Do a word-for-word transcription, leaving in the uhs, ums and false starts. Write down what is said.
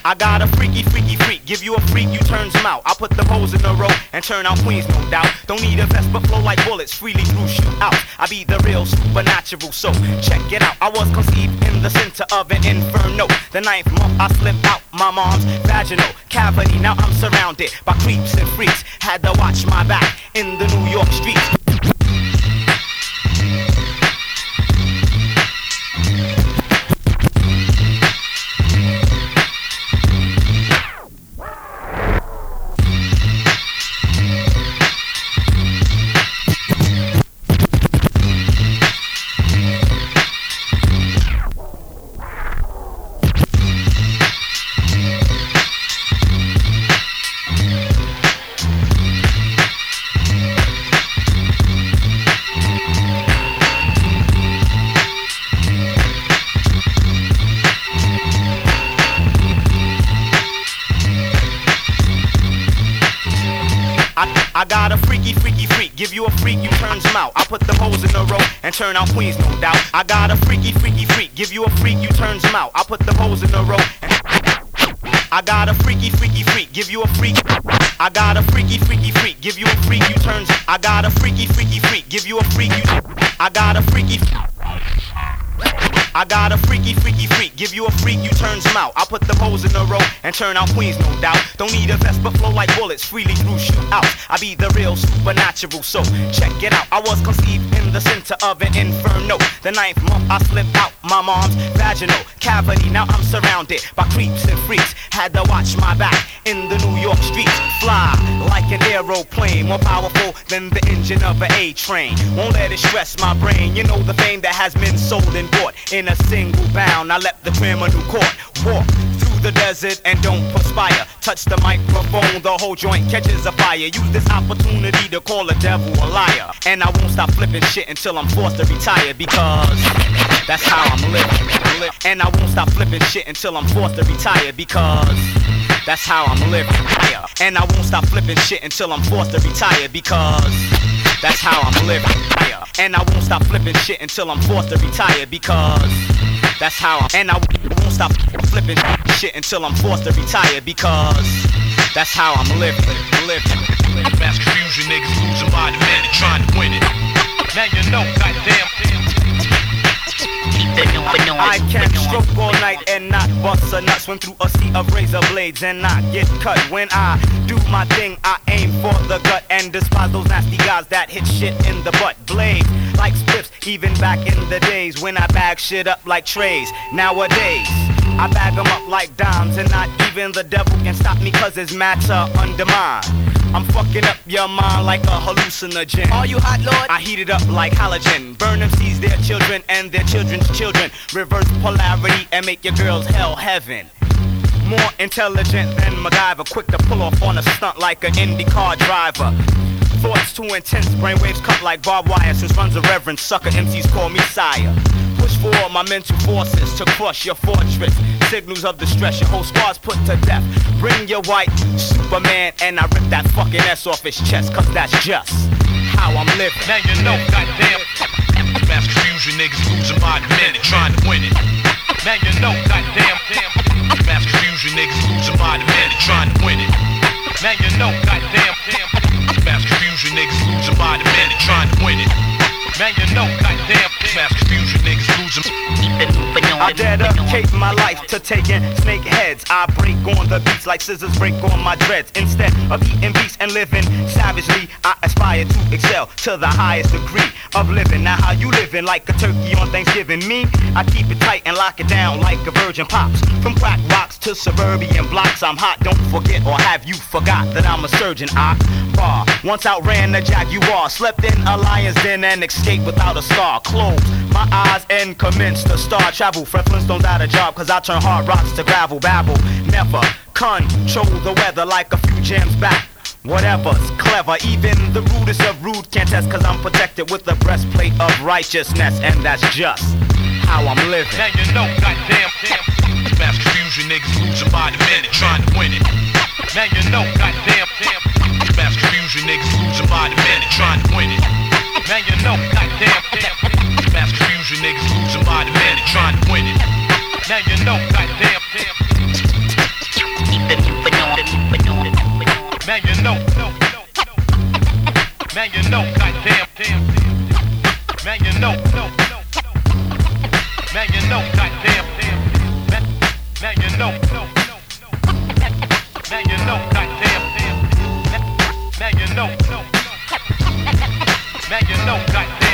I got a freaky, freaky freak. Give you a freak, you turns them out. I put the hoes in a row and turn out queens, no doubt. Don't need a vest, but flow like bullets freely through shootouts. I be the real supernatural, so check it out. I was conceived in the center of an inferno. The ninth month I slipped out my mom's vaginal cavity. Now I'm surrounded by creeps and freaks. Had to watch my back in the New York streets. I got a freaky, freaky freak. Give you a freak, you turns them out. I put the hoes in a row and turn out queens, no doubt. I got a freaky, freaky freak. Give you a freak, you turns them out. I put the hoes in a row and I got a freaky, freaky freak. Give you a freak. I got a freaky, freaky freak. Give you a freak, you turns. I got a freaky, freaky freak. Give you a freak, you. I got a freaky. I got a freaky, freaky freak. Give you a freak, you turns them out. I put the hoes in a row and turn out queens, no doubt. Don't need a vest, but flow like bullets freely through shootouts. I be the real supernatural, so check it out. I was conceived in the center of an inferno. The ninth month I slipped out my mom's vaginal cavity. Now I'm surrounded by creeps and freaks. Had to watch my back in the New York streets. Fly like an aeroplane, more powerful than the engine of an A-train. Won't let it stress my brain. You know the fame that has been sold and bought in a single bound. I left the criminal court, walk through the desert and don't perspire. Touch the microphone, the whole joint catches a fire. Use this opportunity to call a devil a liar. And I won't stop flipping shit until I'm forced to retire, because that's how I'm living. And I won't stop flipping shit until I'm forced to retire, because that's how I'm living. And I won't stop flipping shit until I'm forced to retire, because that's how I'm living. And I won't stop flipping shit until I'm forced to retire, because that's how I'm. And I won't stop flipping shit until I'm forced to retire, because that's how I'm living. Living. Mass confusion, niggas losing by the minute, trying to win it. Now you know, goddamn. I can stroke all night and not bust a nut. Swim through a sea of razor blades and not get cut. When I do my thing, I aim for the gut and despise those nasty guys that hit shit in the butt. Blade like spliffs, even back in the days when I bag shit up like trays. Nowadays, I bag them up like dimes, and not even the devil can stop me, cause his matter undermined. I'm fucking up your mind like a hallucinogen. Are you hot, Lord? I heat it up like halogen. Burn them seeds, their children and their children's children. Reverse polarity and make your girls hell heaven. More intelligent than MacGyver, quick to pull off on a stunt like an IndyCar driver. Thoughts too intense, brainwaves cut like barbed wire. Since runs a reverend, sucker M Cs call me sire. Push for all my mental forces to crush your fortress. Signals of distress, your whole squad's put to death. Bring your white Superman and I rip that fucking S off his chest, cause that's just how I'm living. Now you know, goddamn. Mass confusion, niggas losing by the minute, trying to win it. Now you know, goddamn. Mass confusion, niggas losing by the minute, trying to win it. Now you know, goddamn. Mass confusion, niggas losing by the minute, trying to win it. Now you know, goddamn. Mass confusion, niggas losing. I dedicate my life to taking snake heads. I break on the beats like scissors break on my dreads. Instead of eating beats and living savagely, I aspire to excel to the highest degree of living. Now how you living? Like a turkey on Thanksgiving? Me, I keep it tight and lock it down like a virgin pops. From crack rocks to suburban blocks, I'm hot. Don't forget, or have you forgot that I'm a surgeon? I bar. Once outran the Jaguar, slept in a lion's den and escaped without a scar. Closed my eyes and commenced to start travel. Fred Flintstone's out of job, cause I turn hard rocks to gravel. Babble, never control the weather like a few jams back. Whatever's clever, even the rudest of rude can't test, cause I'm protected with the breastplate of righteousness. And that's just how I'm living. Now you know, goddamn. Mass confusion, niggas losing by the minute, trying to win it. Now you know, goddamn. Mass confusion, niggas losing by the minute, trying to win it. Now you know, goddamn. Mass confusion, niggas losing by the minute, trying to win it. Now you know, goddamn. Man, you know, goddamn, damn. Man, you know, no, no. Man, you know, goddamn, damn. Man, man, you know, no, no. Man, you know, goddamn, damn. Man, you know, no. Man, you know, goddamn.